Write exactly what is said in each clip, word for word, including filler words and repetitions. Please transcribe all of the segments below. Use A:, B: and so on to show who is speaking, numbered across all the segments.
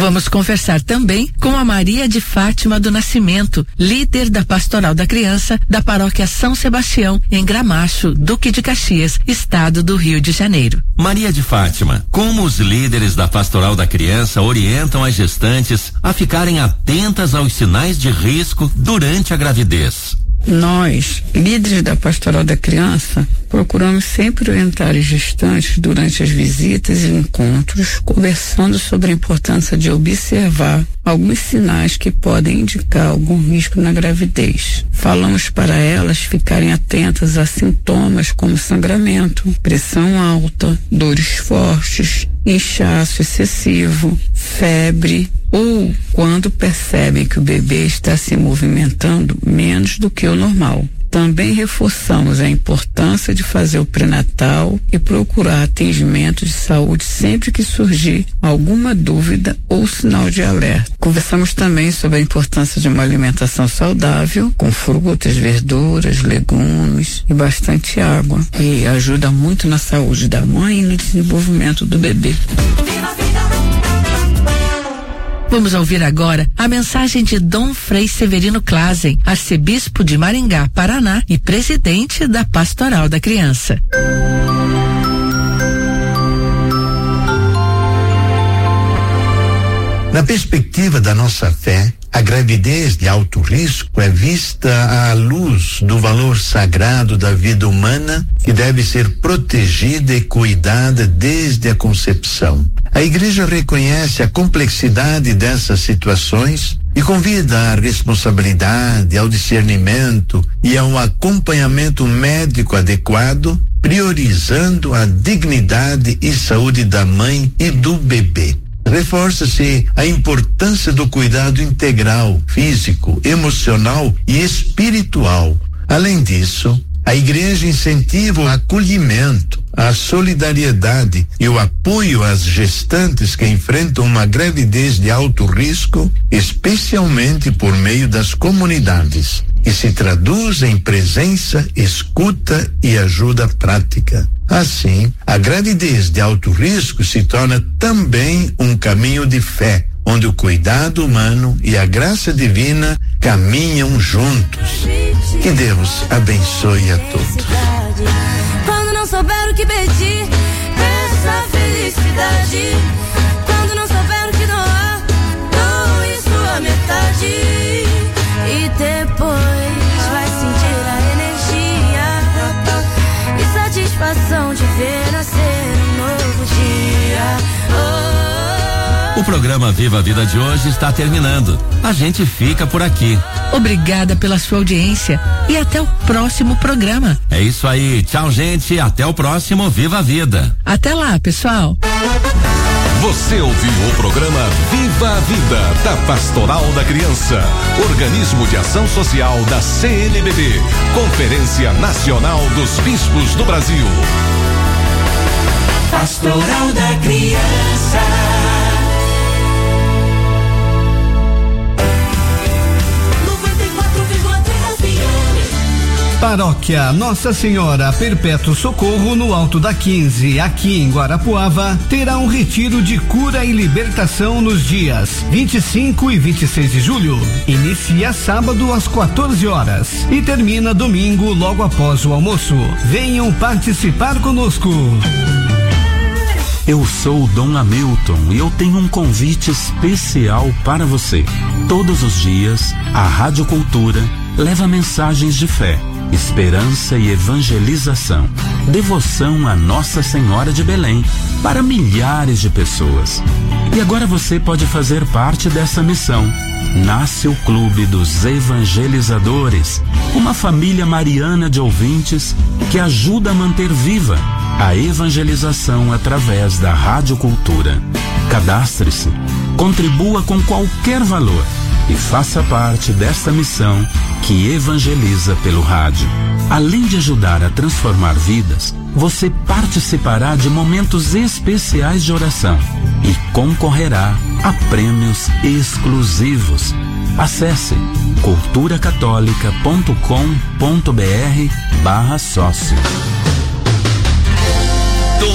A: Vamos conversar também com a Maria de Fátima do Nascimento, líder da Pastoral da Criança da Paróquia São Sebastião, em Gramacho, Duque de Caxias, estado do Rio de Janeiro.
B: Maria de Fátima, como os líderes da Pastoral da Criança orientam as gestantes a ficarem atentas aos sinais de risco durante a gravidez?
C: Nós, líderes da Pastoral da Criança, procuramos sempre orientar os gestantes durante as visitas e encontros, conversando sobre a importância de observar alguns sinais que podem indicar algum risco na gravidez. Falamos para elas ficarem atentas a sintomas como sangramento, pressão alta, dores fortes, inchaço excessivo, febre, ou quando percebem que o bebê está se movimentando menos do que o normal. Também reforçamos a importância de fazer o pré-natal e procurar atendimento de saúde sempre que surgir alguma dúvida ou sinal de alerta. Conversamos também sobre a importância de uma alimentação saudável, com frutas, verduras, legumes e bastante água, que ajuda muito na saúde da mãe e no desenvolvimento do bebê.
A: Vamos ouvir agora a mensagem de Dom Frei Severino Klazen, arcebispo de Maringá, Paraná e presidente da Pastoral da Criança.
D: Na perspectiva da nossa fé, a gravidez de alto risco é vista à luz do valor sagrado da vida humana, que deve ser protegida e cuidada desde a concepção. A Igreja reconhece a complexidade dessas situações e convida à responsabilidade, ao discernimento e ao acompanhamento médico adequado, priorizando a dignidade e saúde da mãe e do bebê. Reforça-se a importância do cuidado integral, físico, emocional e espiritual. Além disso, a Igreja incentiva o acolhimento, a solidariedade e o apoio às gestantes que enfrentam uma gravidez de alto risco, especialmente por meio das comunidades, e se traduz em presença, escuta e ajuda prática. Assim, a gravidez de alto risco se torna também um caminho de fé, onde o cuidado humano e a graça divina caminham juntos. Que Deus abençoe a todos.
E: Quando não souber o que pedir, peça felicidade. Quando não souber o que doar, doe sua metade. E depois vai sentir a energia e satisfação de ver nascer um novo dia. Oh.
B: O programa Viva a Vida de hoje está terminando. A gente fica por aqui.
A: Obrigada pela sua audiência e até o próximo programa.
B: É isso aí. Tchau, gente. Até o próximo Viva a Vida.
A: Até lá, pessoal.
F: Você ouviu o programa Viva a Vida da Pastoral da Criança, organismo de ação social da C N B B, Conferência Nacional dos Bispos do Brasil.
G: Pastoral da Criança.
H: Paróquia Nossa Senhora Perpétuo Socorro, no Alto da quinze, aqui em Guarapuava, terá um retiro de cura e libertação nos dias vinte e cinco e vinte e seis de julho. Inicia sábado às quatorze horas e termina domingo logo após o almoço. Venham participar conosco.
I: Eu sou o Dom Hamilton e eu tenho um convite especial para você. Todos os dias, a Rádio Cultura leva mensagens de fé, esperança e evangelização, devoção a Nossa Senhora de Belém, para milhares de pessoas. E agora você pode fazer parte dessa missão. Nasce o Clube dos Evangelizadores, uma família mariana de ouvintes que ajuda a manter viva a evangelização através da Rádio Cultura. Cadastre-se, contribua com qualquer valor e faça parte desta missão que evangeliza pelo rádio. Além de ajudar a transformar vidas, você participará de momentos especiais de oração e concorrerá a prêmios exclusivos. Acesse cultura católica ponto com ponto br barra sócio.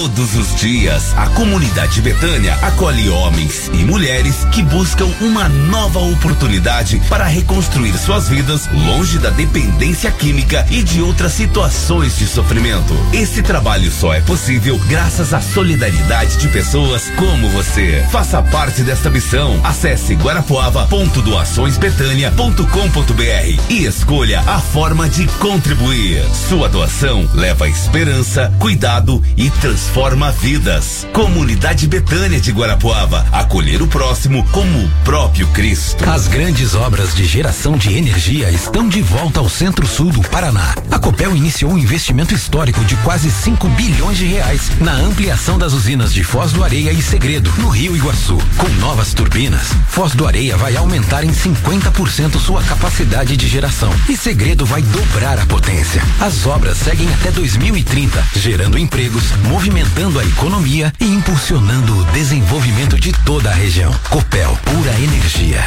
J: Todos os dias, a comunidade Betânia acolhe homens e mulheres que buscam uma nova oportunidade para reconstruir suas vidas longe da dependência química e de outras situações de sofrimento. Esse trabalho só é possível graças à solidariedade de pessoas como você. Faça parte desta missão. Acesse guarapuava ponto doações betânia ponto com ponto br e escolha a forma de contribuir. Sua doação leva esperança, cuidado e transforma vidas. Comunidade Betânia de Guarapuava, acolher o próximo como o próprio Cristo.
K: As grandes obras de geração de energia estão de volta ao centro-sul do Paraná. A Copel iniciou um investimento histórico de quase cinco bilhões de reais na ampliação das usinas de Foz do Areia e Segredo, no Rio Iguaçu. Com novas turbinas, Foz do Areia vai aumentar em cinquenta por cento sua capacidade de geração e Segredo vai dobrar a potência. As obras seguem até dois mil e trinta, gerando empregos, movimentando a economia e impulsionando o desenvolvimento de toda a região. Copel, pura energia.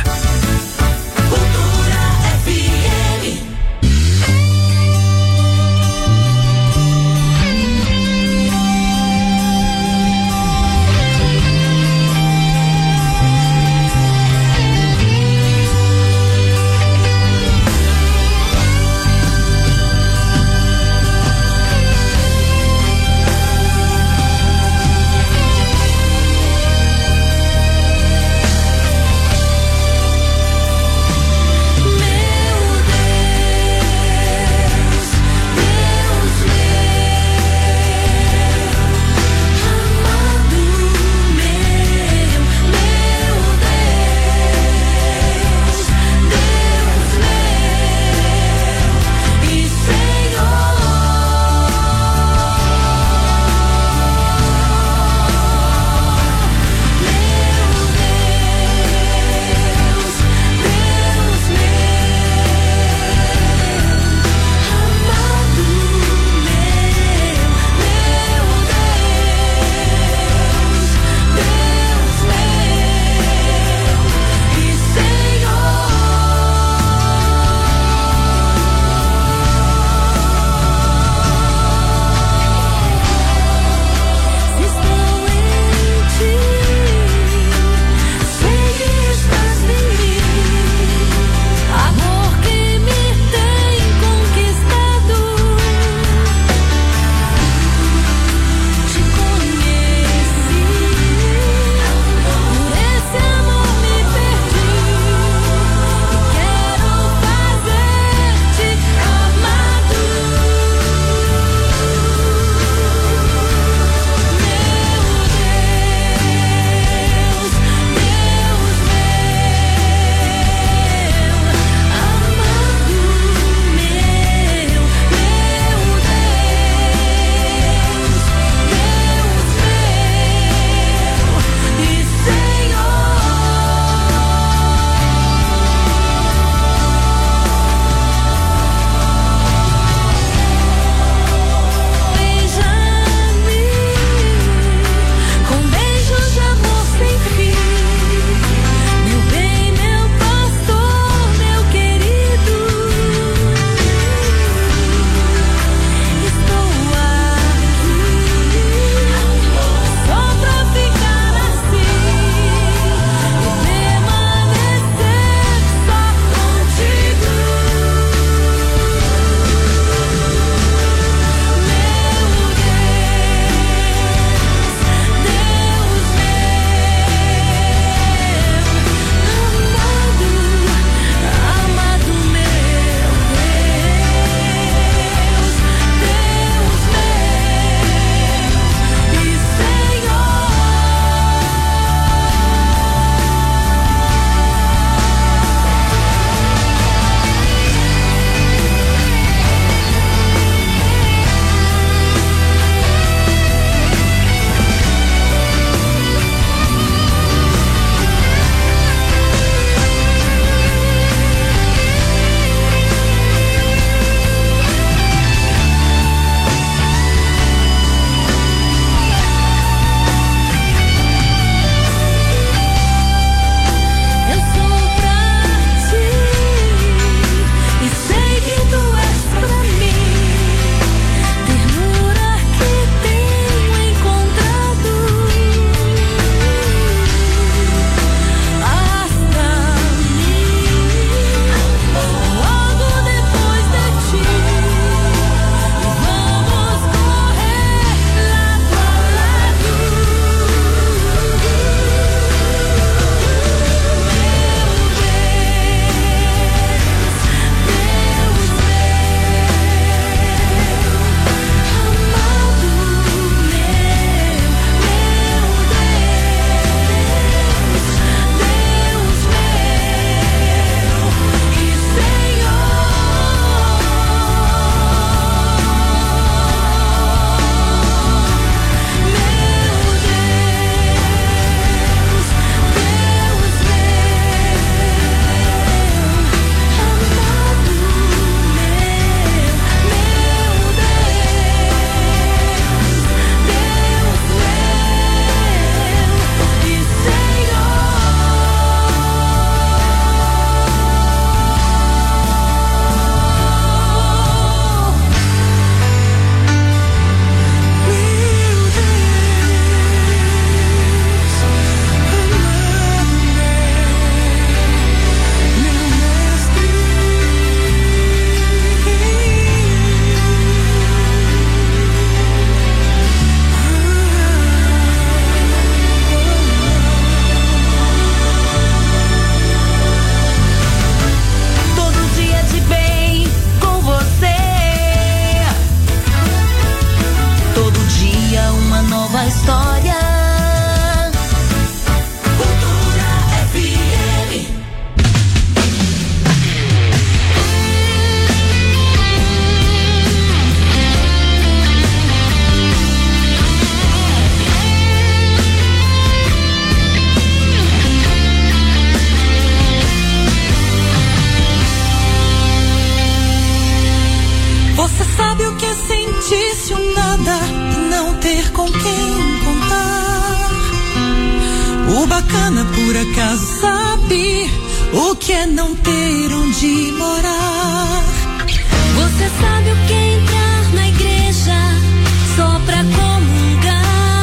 L: O bacana por acaso sabe o que é não ter onde morar.
E: Você sabe o que é entrar na igreja só pra comungar.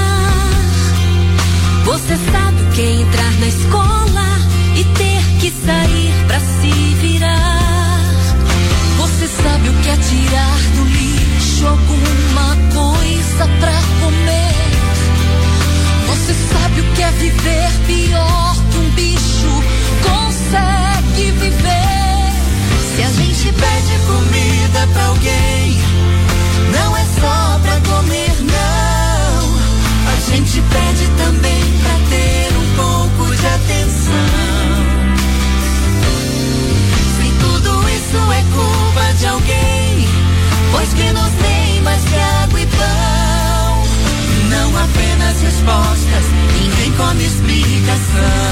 E: Você sabe o que é entrar na escola e ter que sair pra se virar. Você sabe o que é tirar do lixo alguma coisa pra comer. Você sabe o que é viver pior que um bicho consegue viver. Se a gente pede comida pra alguém, não é só pra comer, não. A gente pede também pra ter um pouco de atenção. Se tudo isso é culpa de alguém, pois que nos tem mais que água e pão. Não apenas respostas, ninguém come explicação.